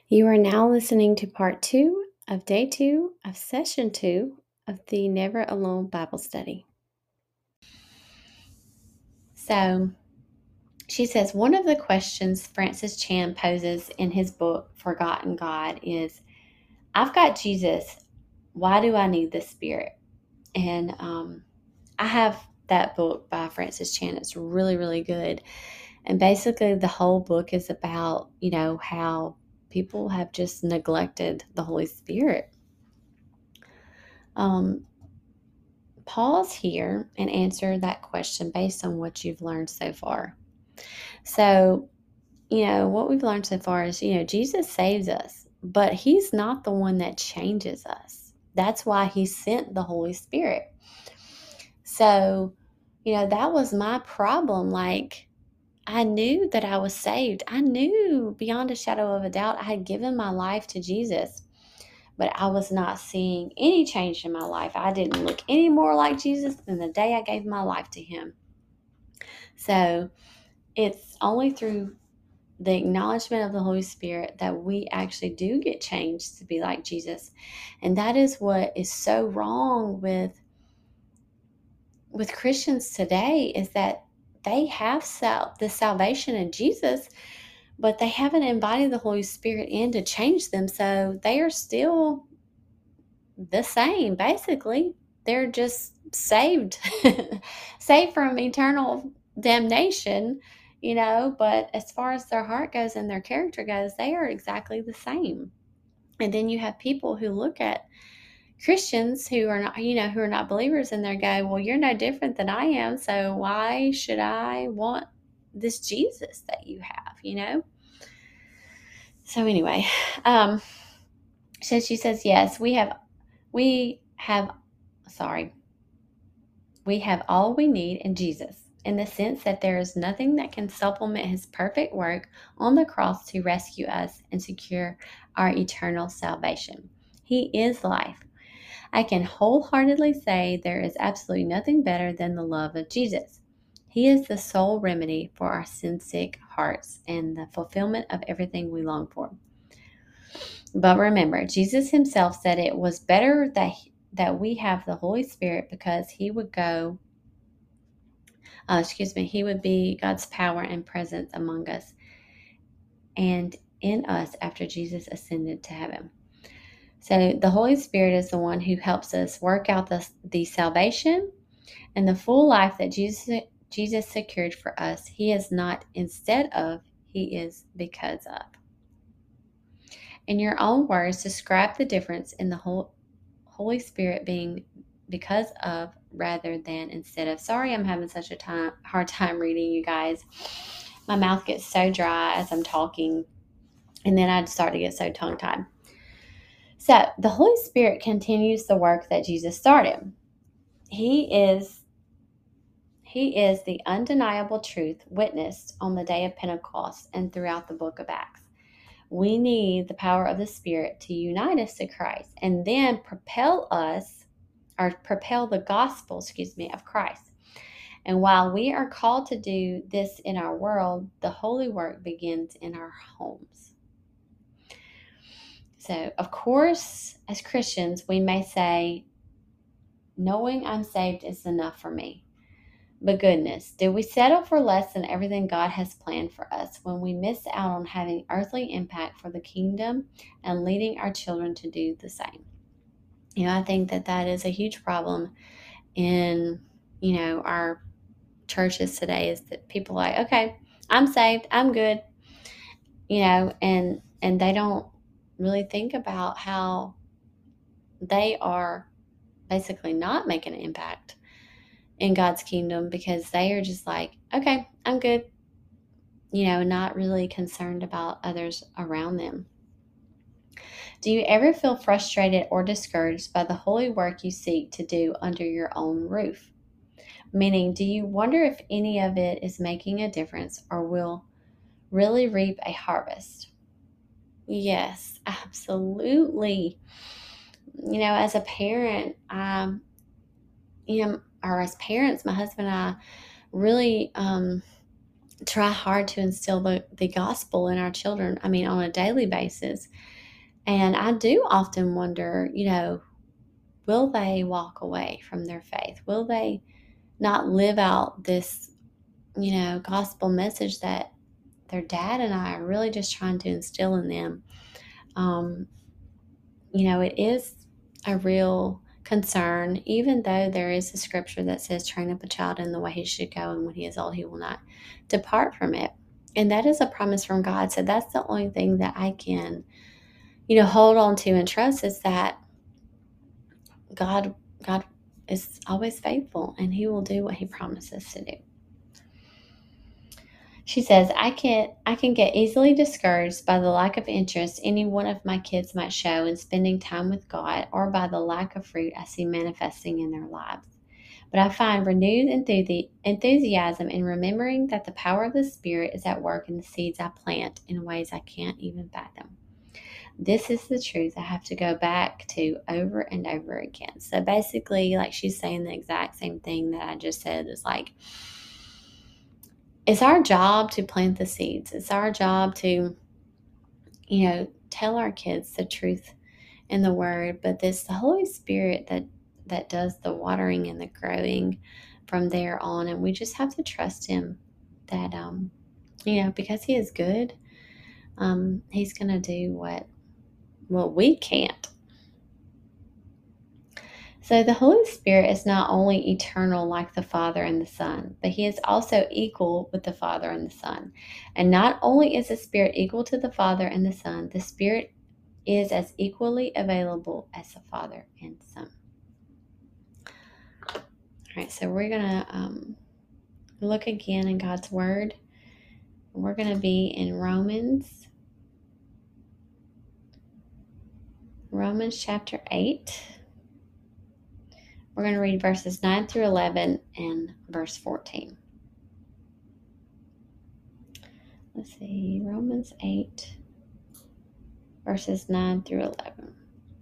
You are now listening to part 2 of day 2 of session 2 of the Never Alone Bible Study. So, she says one of the questions Francis Chan poses in his book, Forgotten God, is I've got Jesus. Why do I need the Spirit? And I have that book by Francis Chan. It's really, really good. And basically, the whole book is about, how people have just neglected the Holy Spirit. Um, Pause here and answer that question based on what you've learned so far. So, what we've learned so far is, Jesus saves us, but he's not the one that changes us. That's why he sent the Holy Spirit. So, that was my problem. Like, I knew that I was saved. I knew beyond a shadow of a doubt I had given my life to Jesus, but I was not seeing any change in my life. I didn't look any more like Jesus than the day I gave my life to him. So it's only through the acknowledgement of the Holy Spirit that we actually do get changed to be like Jesus. And that is what is so wrong with Christians today, is that they have the salvation in Jesus, but they haven't invited the Holy Spirit in to change them. So they are still the same, basically. They're just saved, saved from eternal damnation, but as far as their heart goes and their character goes, they are exactly the same. And then you have people who look at Christians who are not, who are not believers, and they go, well, you're no different than I am, so why should I want this Jesus that you have? So anyway, um, so she says, yes, we have, sorry, we have all we need in Jesus, in the sense that there is nothing that can supplement his perfect work on the cross to rescue us and secure our eternal salvation. He is life. I can wholeheartedly say there is absolutely nothing better than the love of Jesus. He is the sole remedy for our sin-sick hearts and the fulfillment of everything we long for. But remember, Jesus himself said it was better that we have the Holy Spirit, because he would he would be God's power and presence among us and in us after Jesus ascended to heaven. So the Holy Spirit is the one who helps us work out the salvation and the full life that Jesus secured for us. He is not instead of, he is because of. In your own words, describe the difference in the Holy Spirit being because of rather than instead of. Sorry, I'm having such a hard time reading, you guys. My mouth gets so dry as I'm talking, and then I'd start to get so tongue-tied. So the Holy Spirit continues the work that Jesus started. He is the undeniable truth witnessed on the day of Pentecost and throughout the book of Acts. We need the power of the Spirit to unite us to Christ and then propel the gospel, of Christ. And while we are called to do this in our world, the holy work begins in our homes. So, of course, as Christians, we may say, knowing I'm saved is enough for me. But goodness, do we settle for less than everything God has planned for us when we miss out on having earthly impact for the kingdom and leading our children to do the same? I think that is a huge problem in, our churches today, is that people are like, okay, I'm saved, I'm good, and they don't really think about how they are basically not making an impact in God's kingdom, because they are just like, okay, I'm good, not really concerned about others around them. Do you ever feel frustrated or discouraged by the holy work you seek to do under your own roof? Meaning, do you wonder if any of it is making a difference or will really reap a harvest? Yes, absolutely. As a parent, or as parents, my husband and I really try hard to instill the gospel in our children, on a daily basis. And I do often wonder, will they walk away from their faith? Will they not live out this, gospel message that their dad and I are really just trying to instill in them? Um, it is a real concern, even though there is a scripture that says, train up a child in the way he should go, and when he is old, he will not depart from it. And that is a promise from God. So that's the only thing that I can, hold on to and trust, is that God is always faithful, and he will do what he promises to do. She says, I can get easily discouraged by the lack of interest any one of my kids might show in spending time with God, or by the lack of fruit I see manifesting in their lives. But I find renewed enthusiasm in remembering that the power of the Spirit is at work in the seeds I plant in ways I can't even fathom. This is the truth I have to go back to over and over again. So basically, like, she's saying the exact same thing that I just said. Is like, it's our job to plant the seeds. It's our job to, tell our kids the truth in the word, but it's the Holy Spirit that does the watering and the growing from there on. And we just have to trust him that, because he is good, he's going to do what we can't. So the Holy Spirit is not only eternal like the Father and the Son, but he is also equal with the Father and the Son. And not only is the Spirit equal to the Father and the Son, the Spirit is as equally available as the Father and Son. All right, so we're going to look again in God's Word. We're going to be in Romans chapter 8. We're going to read verses 9 through 11 and verse 14. Let's see, Romans 8, verses 9 through 11.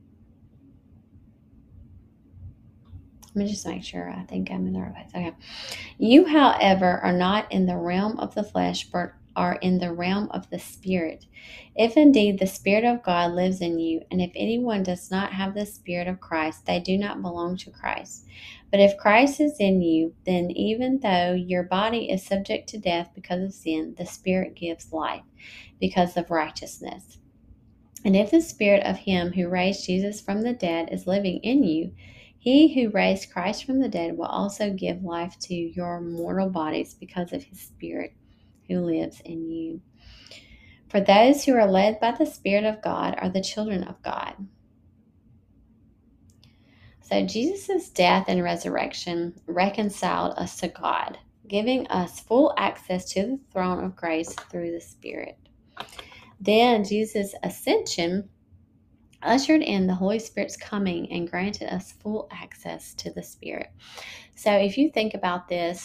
Let me just make sure. I think I'm in the right place. Okay. You, however, are not in the realm of the flesh, but are in the realm of the Spirit, if indeed the Spirit of God lives in you. And if anyone does not have the Spirit of Christ, they do not belong to Christ. But if Christ is in you, then even though your body is subject to death because of sin, the Spirit gives life because of righteousness. And if the Spirit of him who raised Jesus from the dead is living in you, he who raised Christ from the dead will also give life to your mortal bodies because of his Spirit who lives in you. For those who are led by the Spirit of God are the children of God. So Jesus' death and resurrection reconciled us to God, giving us full access to the throne of grace through the Spirit. Then Jesus' ascension ushered in the Holy Spirit's coming and granted us full access to the Spirit. So if you think about this,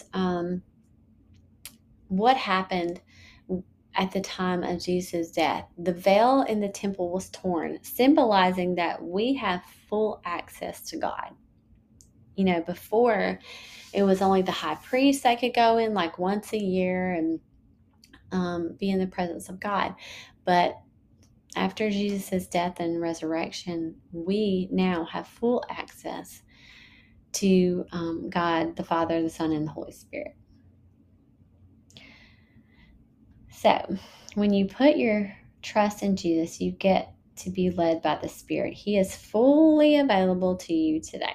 what happened at the time of Jesus' death? The veil in the temple was torn, symbolizing that we have full access to God. Before, it was only the high priest that could go in like once a year and be in the presence of God. But after Jesus' death and resurrection, we now have full access to God, the Father, the Son, and the Holy Spirit. So, when you put your trust in Jesus, you get to be led by the Spirit. He is fully available to you today.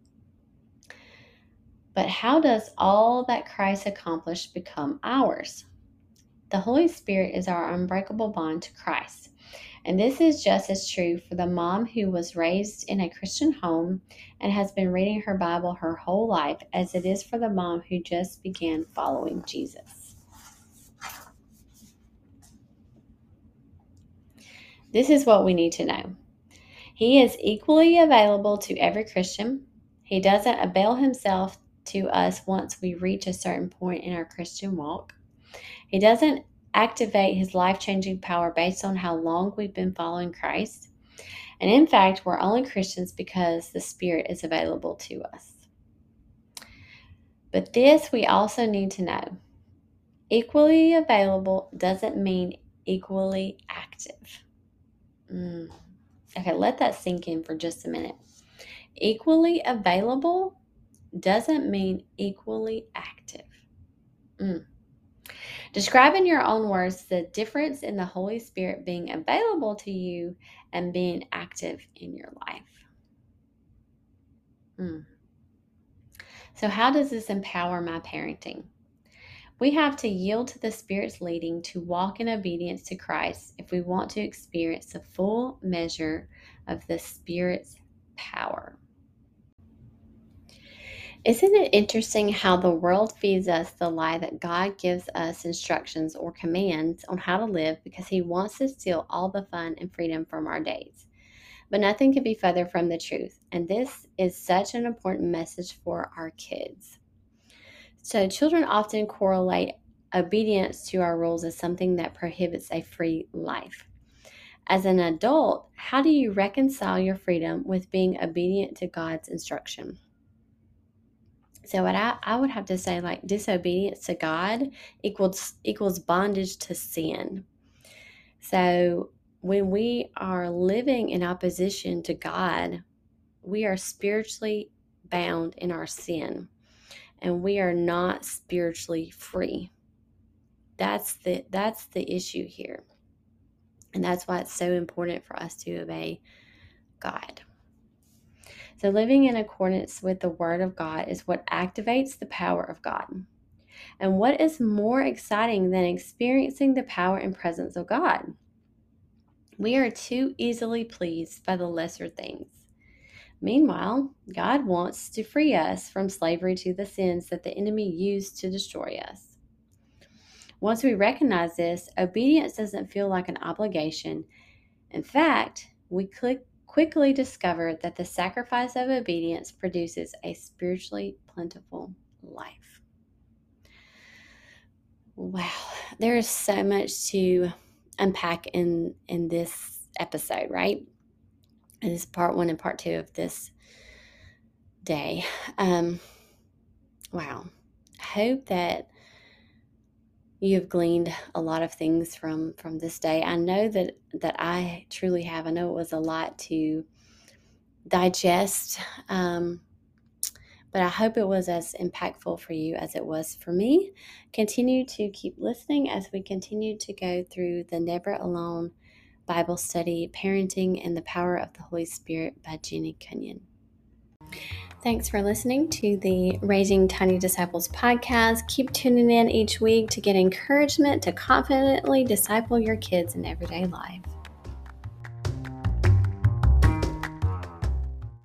But how does all that Christ accomplished become ours? The Holy Spirit is our unbreakable bond to Christ. And this is just as true for the mom who was raised in a Christian home and has been reading her Bible her whole life as it is for the mom who just began following Jesus. This is what we need to know. He is equally available to every Christian. He doesn't avail himself to us once we reach a certain point in our Christian walk. He doesn't activate his life-changing power based on how long we've been following Christ. And in fact, we're only Christians because the Spirit is available to us. But this we also need to know. Equally available doesn't mean equally active. Okay, let that sink in for just a minute. Equally available doesn't mean equally active. Describe in your own words the difference in the Holy Spirit being available to you and being active in your life. So, how does this empower my parenting? We have to yield to the Spirit's leading to walk in obedience to Christ if we want to experience the full measure of the Spirit's power. Isn't it interesting how the world feeds us the lie that God gives us instructions or commands on how to live because He wants to steal all the fun and freedom from our days? But nothing could be further from the truth, and this is such an important message for our kids. So, children often correlate obedience to our rules as something that prohibits a free life. As an adult, how do you reconcile your freedom with being obedient to God's instruction? So what I would have to say, like, disobedience to God equals bondage to sin. So when we are living in opposition to God, we are spiritually bound in our sin, and we are not spiritually free. That's the issue here. And that's why it's so important for us to obey God. So living in accordance with the Word of God is what activates the power of God. And what is more exciting than experiencing the power and presence of God? We are too easily pleased by the lesser things. Meanwhile, God wants to free us from slavery to the sins that the enemy used to destroy us. Once we recognize this, obedience doesn't feel like an obligation. In fact, we quickly discover that the sacrifice of obedience produces a spiritually plentiful life. Wow, there is so much to unpack in this episode, right? And this is part 1 and part 2 of this day. Wow. I hope that you have gleaned a lot of things from this day. I know that I truly have. I know it was a lot to digest, but I hope it was as impactful for you as it was for me. Continue to keep listening as we continue to go through the Never Alone Bible study, Parenting and the Power of the Holy Spirit by Jenny Cunnion. Thanks for listening to the Raising Tiny Disciples podcast. Keep tuning in each week to get encouragement to confidently disciple your kids in everyday life.